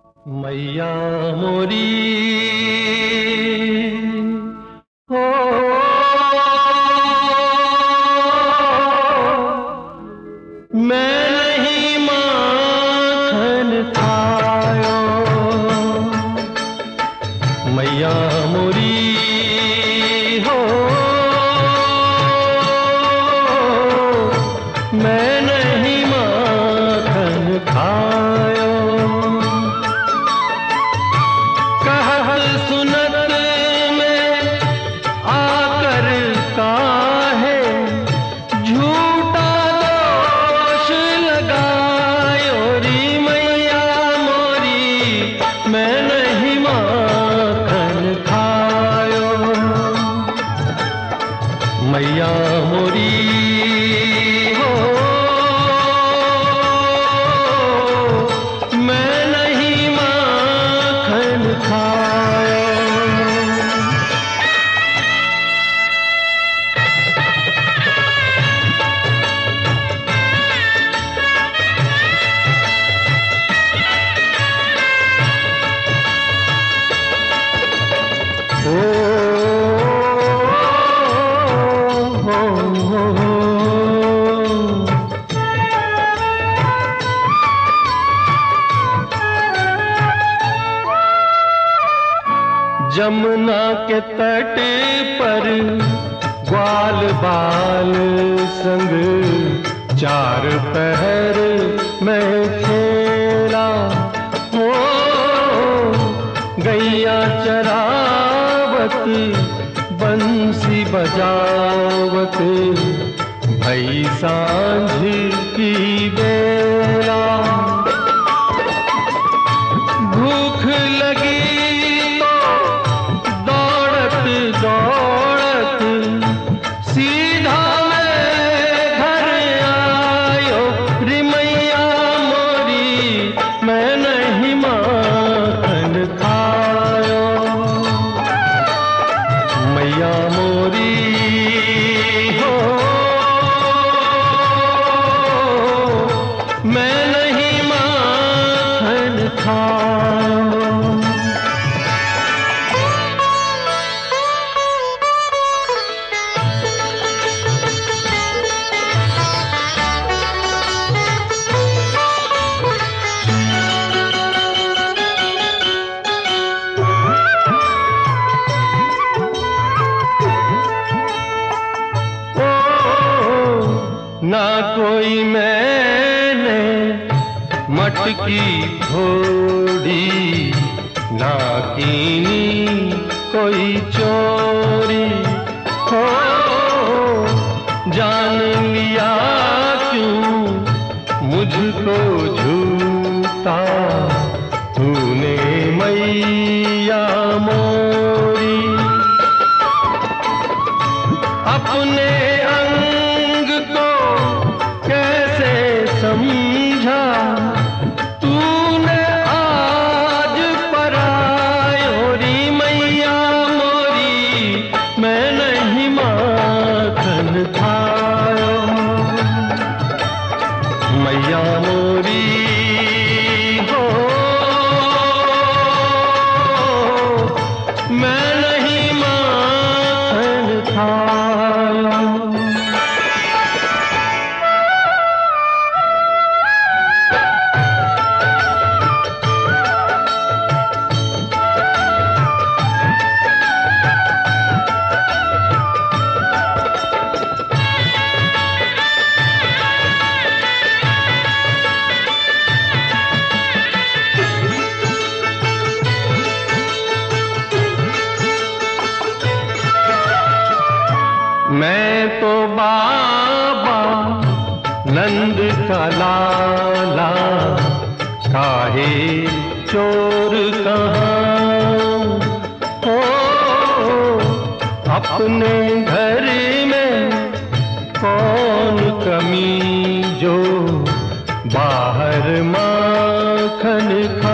मैया मोरी हो, मैं नहीं माखन खायो। मैया मोरी हो, मैं नहीं माखन खायो। कहल सुनत में आकर काहे झूठा दोष लगायो। री मैया मोरी मैं नहीं माखन खायो। मैया मोरी हो, मैं नहीं माखन खायो। जमुना के तट पर ग्वाल बाल संग चार पहर में खेला। हो गैया चरावत बंसी बजावत भई सांझ की बेला। भूख लगी दौड़त सीधा मैं घर आयो। री मैया मोरी मैं नहीं माखन खायो। मैया मोरी हो, मैं नहीं माखन खायो। ना कोई मैंने मटकी फोड़ी, ना कीनी कोई चोरी। हो जान लिया क्यों मुझको झूठा तूने मैया मोरी। अपने समझा तूने आज परायो। री मैया मोरी मैं नहीं माखन खायो। मैया मोरी हो, मैं नहीं माखन खायो। मैं तो बाबा नंद का लाला, काहे चोर कहाँ। हो अपने घर में कौन कमी जो बाहर माखन खा।